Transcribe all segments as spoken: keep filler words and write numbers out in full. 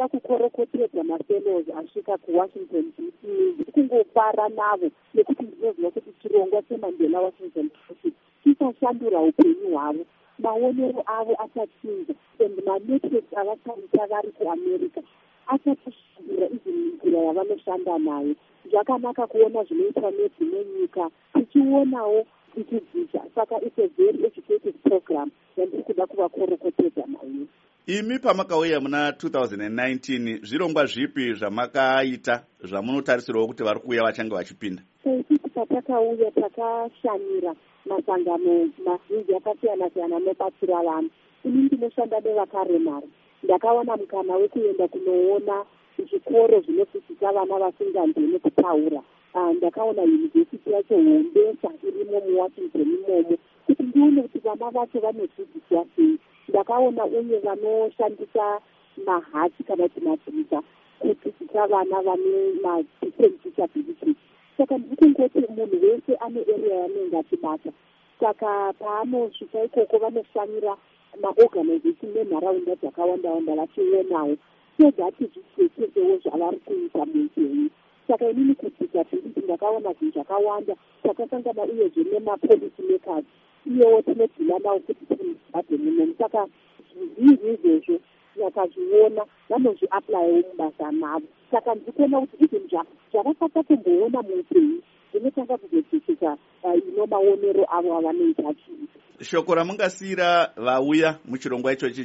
vanoda kukorokotedza mafellows asvika kuwashington d c kungofara navo nekuti ndinoziva kuti chirongwa cheMandela Washington Fellowship chisashandura upenyu hwavo, maonero avo achatsinza, and manetworks avashandisa vari kuamerica achatoshandura izvi nzira yavanoshanda nayo. Zvakanaka kuona zvinoitwa nedzimwe nyika tichionawo tichidzidza, saka it's a very educative program yandiri kuda kuvakorokotedza nayo. Imi pamakauya muna two thousand nineteen, zvirongwa zvipi zvamakaita zvamunotarisirwa kuti vari kuuya vachange vachipinda? Sisi patakauya takashanira masangano mazhinji akasiyana siyana anobatsira vanhu. Ini ndinoshanda nevakaremara. Ndakawana mukana wekuenda kunoona zvikoro zvinodzidzisa vana vasingangeni kutaura. Ndakaona yunivhesiti yacho Hombesa irimo muWashington imomo kuti ndione kuti vana vacho vanodzidziswa sei. Ndakaona uye vanoshandisa mahati kana kuti mabhiza kudzidzisa vana vane ma-different disabilities. Saka ndiri kungoti munhu wese ane area yanenge achibata. Saka paanosvika ikoko vanoshanyira maorganization nenharaunda dzakawanda-wanda vachionawo so that zvichechezewo zvavari kuita muupenyu. Saka inini kudzidza bhilidi ndakaona zvinhu zvakawanda, takasangana uyezve nemapolicy makers iyewo tinodhila nawo kuti tiri mubhadhe munomu. Saka zvizhinji izvozvo vakazviona vanozviaplayawo mubasa mavo. Saka ndiri kuona kuti izvi zvavasaka kumboona muupenyu zvinotanga kuzodzidzisa ino maonero avo avanoita achiita. Shoko ramungasiyira vauya muchirongwa ichochi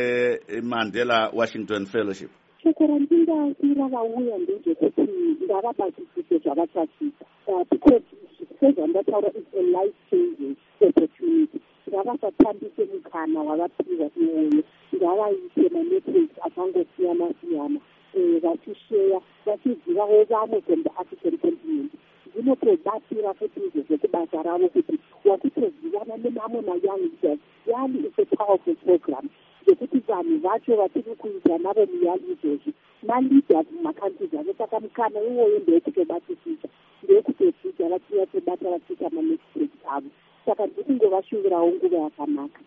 cheMandela Washington Fellowship? Shoko randingasiyira vauya ndezvekuti ngavabatisise zvavachachita, because sezvandataura is a life changing opportunity. Ngavasatambise mukana wavapiwa iwoyo, ngavaite manetworks akangosiyana siyana, vachisheya vachizivawo vamwe from the African continent. Zvinotobatsira futi izvozvo kubasa ravo kuti wakutozivana nemamwe mayoungsters. YALI is a powerful program zvekuti vanhu vacho vatiri kuita navo muyali izvozvi maleaders mumakanti avo. Saka mukana iwoyo ndewekutobatisisa, ndewekutodzidza vachiya tobata vachiita manetworks avo. Saka ndiri kungovashuvirawo nguva yakanaka.